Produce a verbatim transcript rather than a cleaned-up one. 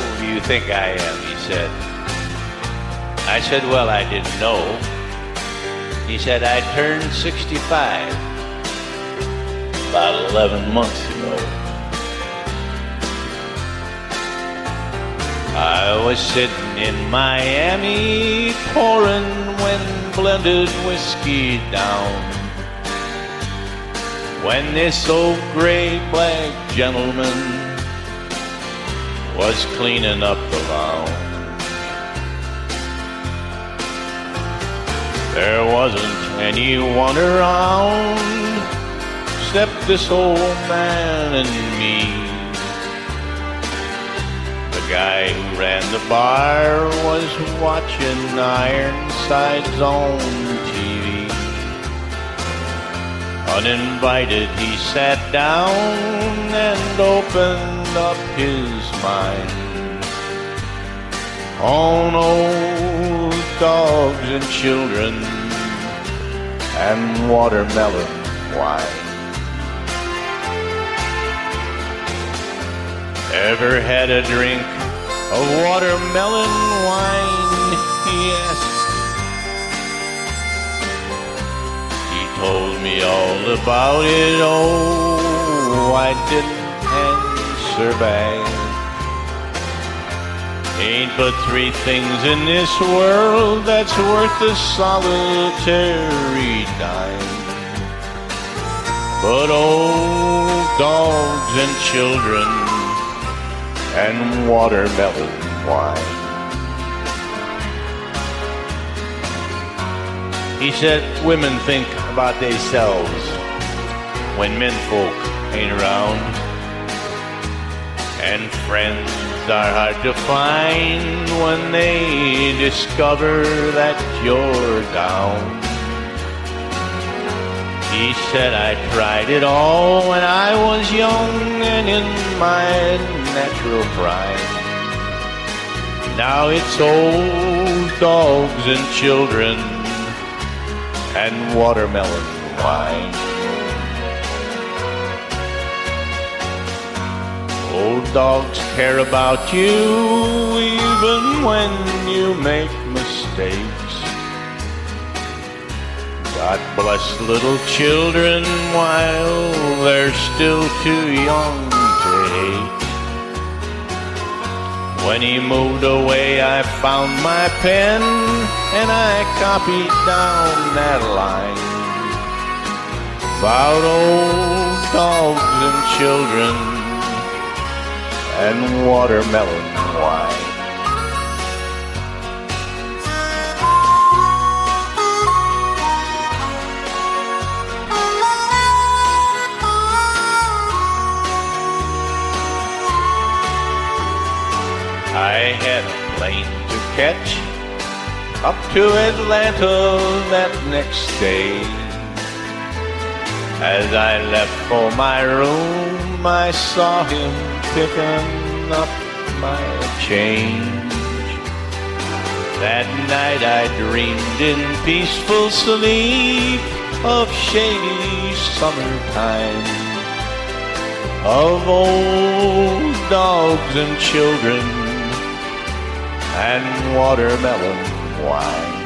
do you think I am? He said. I said, well, I didn't know. He said, I turned sixty-five about eleven months ago. I was sitting in Miami pouring when blended whiskey down, when this old gray black gentleman was cleaning up the lounge. There wasn't anyone around except this old man and me. The guy who ran the bar was watching Ironsides on T V. Uninvited, he sat down and opened up his mind on old dogs and children and watermelon wine. Ever had a drink of watermelon wine? He asked. He told me all about it. Oh, I didn't answer back. Ain't but three things in this world that's worth a solitary dime: but old dogs and children and watermelon wine. He said women think about themselves when menfolk ain't around, and friends are hard to find when they discover that you're down. He said I tried it all when I was young and in my natural prime. Now it's old dogs and children and watermelon wine. Old dogs care about you even when you make mistakes. God bless little children while they're still too young to hate. When he moved away, I found my pen and I copied down that line about old dogs and children and watermelon wine. I had a plane to catch up to Atlanta that next day. As I left for my room, I saw him picking up my change. That night I dreamed in peaceful sleep of shady summertime, of old dogs and children and watermelon wine.